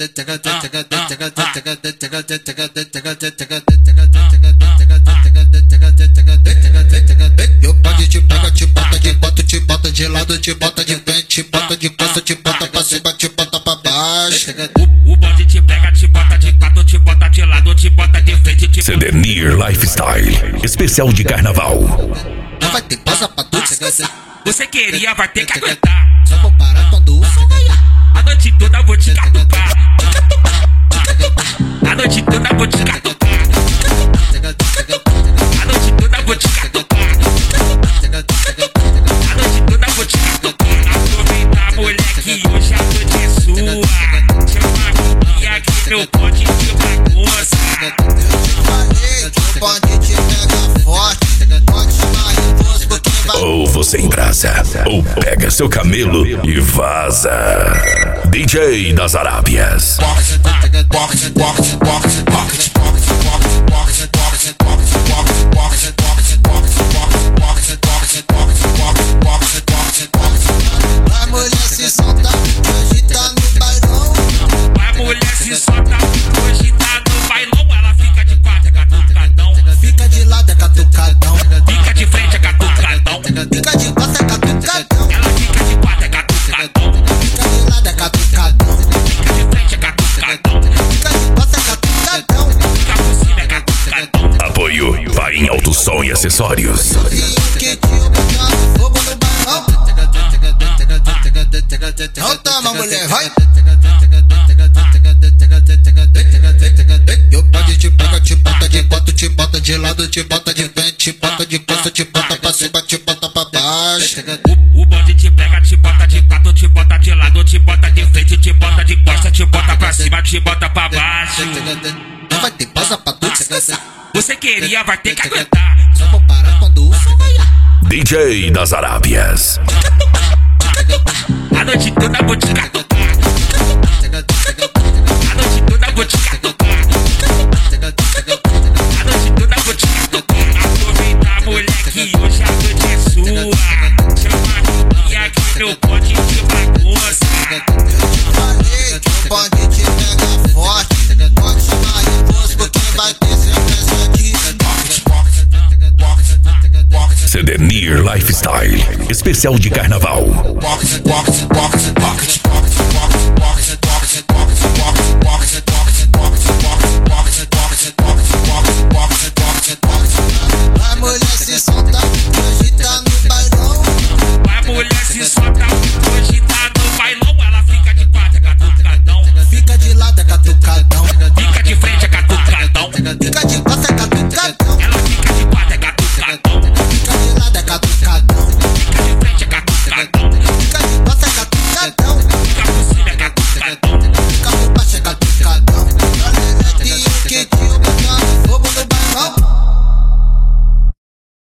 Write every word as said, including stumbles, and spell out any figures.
Eu pode te pega, te bota de quatro, te bota de lado, te bota de frente, te bota de costa, te bota pra cima, te bota pra baixo. O, o bonde te pega, te bota de quatro, te bota de lado, te bota de frente, te Cedernier Lifestyle, especial de carnaval. Não vai ter pausa pra tu esquecer. Você queria, vai ter que aguentar. Só vou parar quando o som ganhar. A noite toda vou te catucar. A noite toda vou te catucar. A noite toda vou te catucar. A noite toda vou te catucar. Aproveita, moleque, hoje a noite é sua. Chama a minha que meu bonde de bagunça. Eu falei que o bonde te pega forte. Pode chamar reposo porque vai. Ou você embrasa, ou pega seu camelo e vaza. D J das Arábias. Vai mulher se solta, hoje tá no bailão. Vai mulher se solta, hoje tá no bailão. Ela fica de quatro, é catucadão. Fica de lado, é catucadão. Fica de frente, é catucadão. Fica de costa, é catucadão. Ela fica de quatro, é catucadão. Fica de lado, é catucadão. Fica de frente, é catucadão. Fica de costa, é catucadão. Fica por cima, é catucadão. Apoio Pai em Alto Som e Acessórios. E que tio botando fogo no bailão. Não tama, mulher, vai. Eu pode te pega, te bota de quatro, te bota de lado, te bota de frente, te bota de costa, te bota pra cima, te bota pra baixo. O, o bonde te pega, te bota de quatro, te bota de lado, te bota de frente, te bota de costa, te bota pra cima, te bota pra baixo. Não vai ter pausa pra tu esquecer. Você queria, vai ter que aguentar. Só vou parar quando o som ganhar. D J das Arábias. A noite toda vou te catucar. A noite toda vou te catucar. A noite toda vou te catucar. Aproveita, moleque, hoje a noite é sua. Chama a minha que meu bonde de bagunça. Eu te falei que o bonde te pega forte. Pode chamar reposo porque vai ter sequência aqui. Cedernier Lifestyle, especial de carnaval. Box, box, box, box, box.